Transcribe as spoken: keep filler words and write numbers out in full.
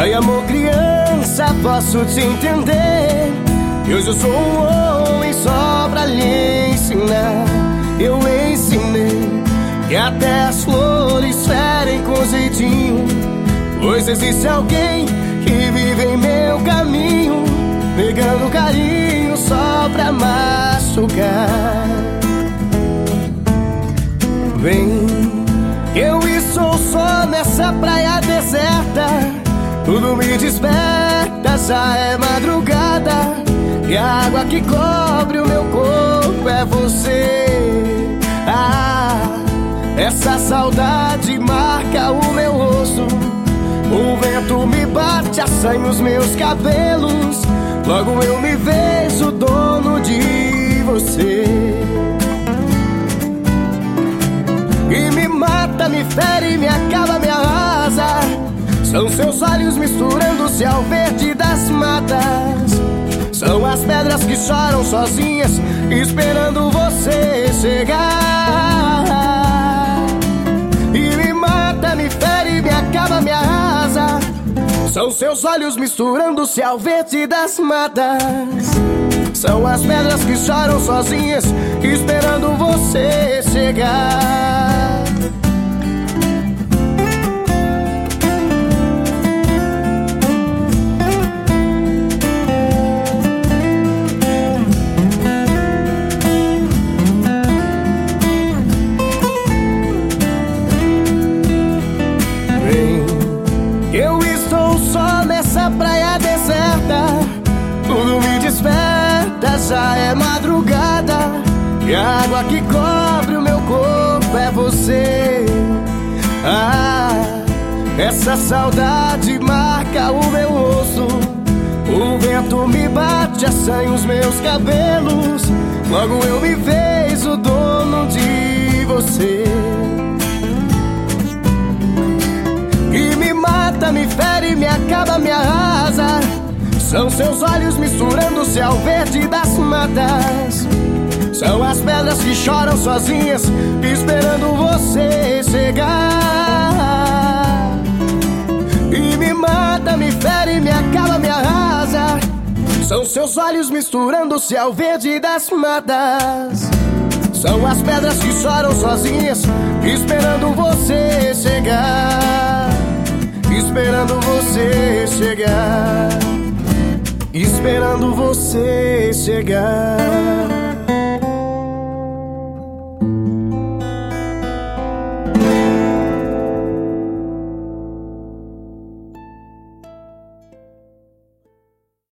Ai, amor, criança, posso te entender. E hoje eu sou um homem só pra lhe ensinar. Eu ensinei que até as flores ferem com jeitinho, pois existe alguém que vive em meu caminho, pegando carinho só pra machucar. Vem, eu estou só nessa praia deserta. Tudo me desperta, já é madrugada, e a água que cobre o meu corpo é você. Ah, essa saudade marca o meu rosto. O vento me bate, assanha os meus cabelos. Logo eu me vejo dono de você. E me mata, me fere, me acaba, me arrasa. São seus olhos misturando-se ao verde das matas. São as pedras que choram sozinhas, esperando você chegar. E me mata, me fere, me acaba, me arrasa. São seus olhos misturando-se ao verde das matas. São as pedras que choram sozinhas, esperando você chegar. Eu estou só nessa praia deserta. Tudo me desperta, já é madrugada, e a água que cobre o meu corpo é você. Ah, essa saudade marca o meu rosto. O vento me bate, assanha os meus cabelos. Logo eu me vejo dono de você. Me fere, me acaba, me arrasa. São seus olhos misturando-se ao verde das matas. São as pedras que choram sozinhas, esperando você chegar. E me mata, me fere, me acaba, me arrasa. São seus olhos misturando-se ao verde das matas. São as pedras que choram sozinhas, esperando você chegar. Esperando você chegar, esperando você chegar.